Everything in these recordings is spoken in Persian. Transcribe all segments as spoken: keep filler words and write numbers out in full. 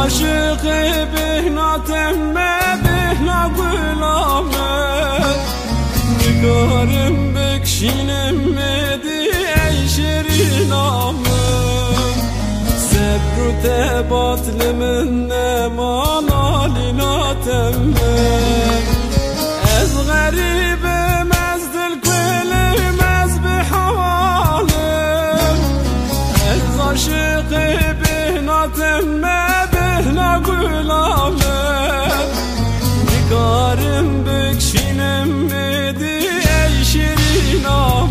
عاشق بهناتم بهنا غلامت نگارم بکشینم مدی ای شیرینامم صبر و تباطل من نمان آلیناتم از غریبم از دل کلم از به حوالم از عاشق بهناتم بهنا غلامت نگارم بکشینم مدی ای شیرینامم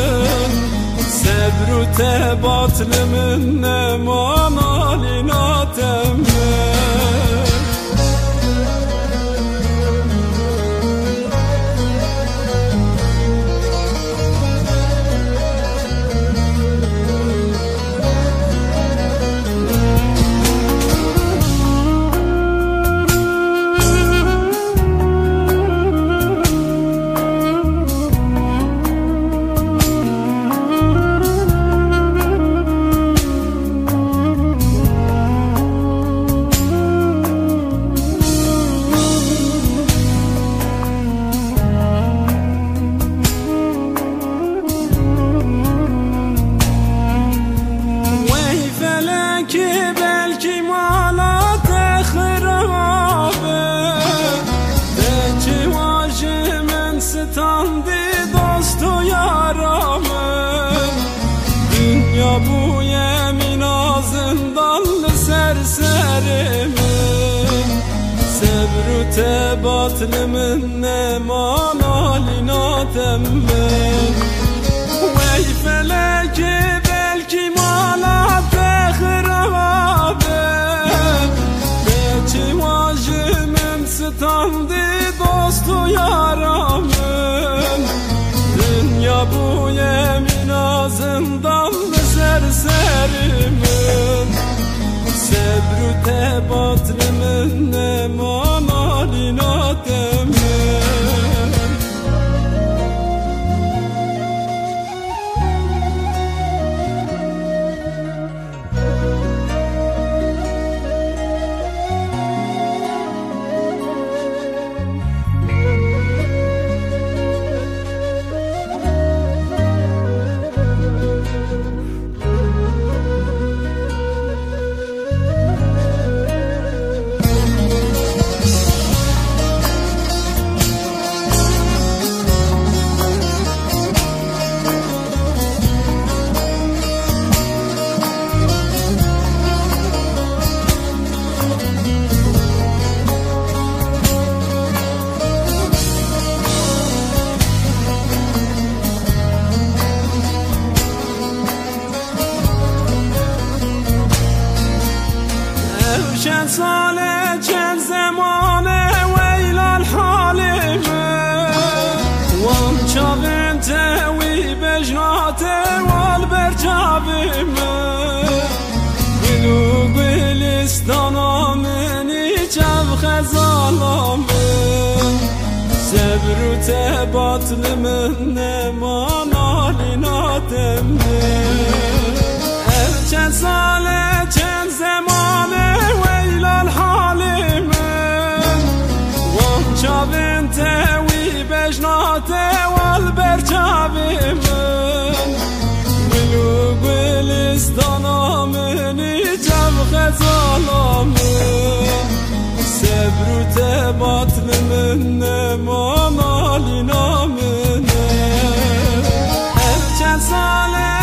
صبر و تباطل من نمان آلیناتم dünya bu yemin ağzından serserimin Sebr-ü tebatlımın eman alinatemmin Vey feleki belki malate hırabim Beçi vacımın standı dostu yaramın Dünya bu yemin ağzından serserimin Sebr-ü tebatlımın eman alinatemmin چند ساله چند زمانه ویلال حالمه وان چاوین توی بجناته وال برچابمه گلو گلستانا منی چاو خزالامه صبر و تباطل من امان آلیناتمه چند ساله چند زمانه چاوین توی بجناته وال برچاوی من گلو گلستانا منی چاو خزالا من صبر و تباطل من امان آلینا منه هر چند ساله